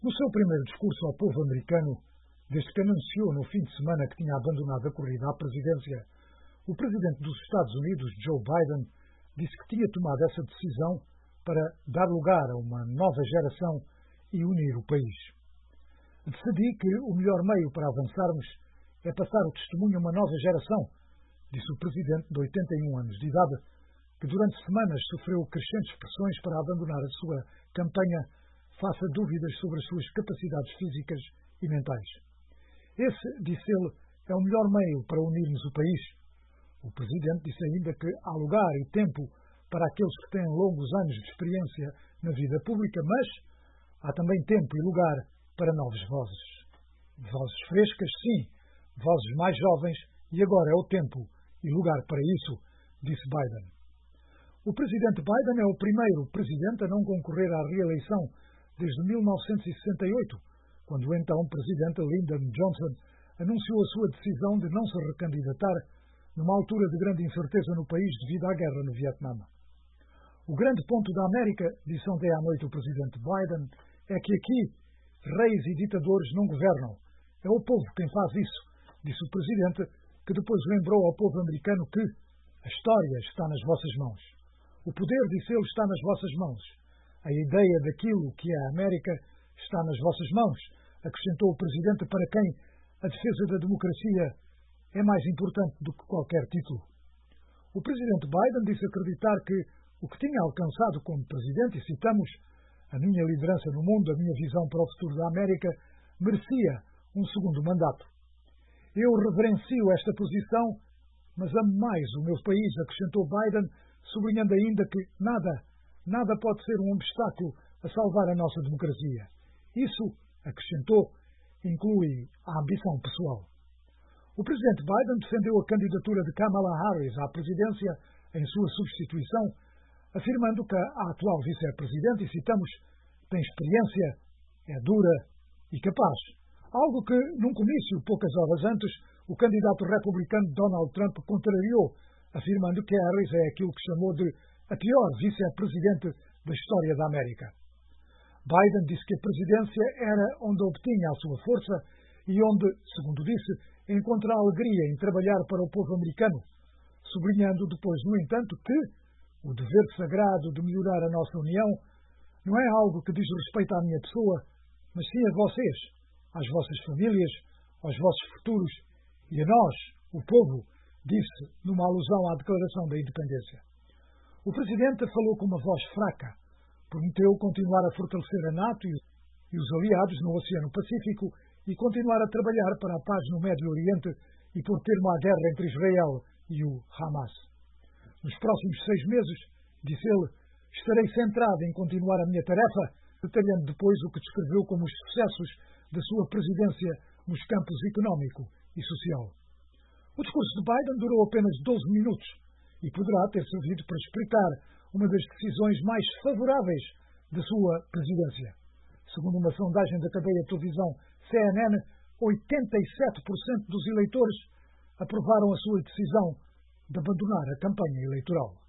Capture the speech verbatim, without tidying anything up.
No seu primeiro discurso ao povo americano, desde que anunciou no fim de semana que tinha abandonado a corrida à presidência, o presidente dos Estados Unidos, Joe Biden, disse que tinha tomado essa decisão para dar lugar a uma nova geração e unir o país. Decidi que o melhor meio para avançarmos é passar o testemunho a uma nova geração, disse o presidente de oitenta e um anos de idade, que durante semanas sofreu crescentes pressões para abandonar a sua campanha face a dúvidas sobre as suas capacidades físicas e mentais. Esse, disse ele, é o melhor meio para unirmos o país. O presidente disse ainda que há lugar e tempo para aqueles que têm longos anos de experiência na vida pública, mas há também tempo e lugar para novas vozes. Vozes frescas, sim, vozes mais jovens, e agora é o tempo e lugar para isso, disse Biden. O presidente Biden é o primeiro presidente a não concorrer à reeleição desde mil novecentos e sessenta e oito, quando o então presidente Lyndon Johnson anunciou a sua decisão de não se recandidatar numa altura de grande incerteza no país devido à guerra no Vietnã. O grande ponto da América, disse ontem à noite o presidente Biden, é que aqui reis e ditadores não governam. É o povo quem faz isso, disse o presidente, que depois lembrou ao povo americano que a história está nas vossas mãos. O poder, disse ele, está nas vossas mãos. A ideia daquilo que é a América está nas vossas mãos, acrescentou o presidente, para quem a defesa da democracia é mais importante do que qualquer título. O presidente Biden disse acreditar que o que tinha alcançado como presidente, e citamos, a minha liderança no mundo, a minha visão para o futuro da América, merecia um segundo mandato. Eu reverencio esta posição, mas amo mais o meu país, acrescentou Biden, sublinhando ainda que nada, nada pode ser um obstáculo a salvar a nossa democracia. Isso, acrescentou, inclui a ambição pessoal. O presidente Biden defendeu a candidatura de Kamala Harris à presidência em sua substituição, afirmando que a atual vice-presidente, e citamos, tem experiência, é dura e capaz. Algo que, num comício poucas horas antes, o candidato republicano Donald Trump contrariou, afirmando que Harris é aquilo que chamou de a pior vice-presidente da história da América. Biden disse que a presidência era onde obtinha a sua força e onde, segundo disse, encontra alegria em trabalhar para o povo americano, sublinhando depois, no entanto, que o dever sagrado de melhorar a nossa União não é algo que diz respeito à minha pessoa, mas sim a vocês, às vossas famílias, aos vossos futuros e a nós, o povo, disse numa alusão à Declaração da Independência. O presidente falou com uma voz fraca, prometeu continuar a fortalecer a NATO e os aliados no Oceano Pacífico e continuar a trabalhar para a paz no Médio Oriente e por termo à guerra entre Israel e o Hamas. Nos próximos seis meses, disse ele, estarei centrado em continuar a minha tarefa, detalhando depois o que descreveu como os sucessos da sua presidência nos campos económico e social. O discurso de Biden durou apenas doze minutos e poderá ter servido para explicar uma das decisões mais favoráveis da sua presidência. Segundo uma sondagem da cadeia de televisão C N N, oitenta e sete por cento dos eleitores aprovaram a sua decisão de abandonar a campanha eleitoral.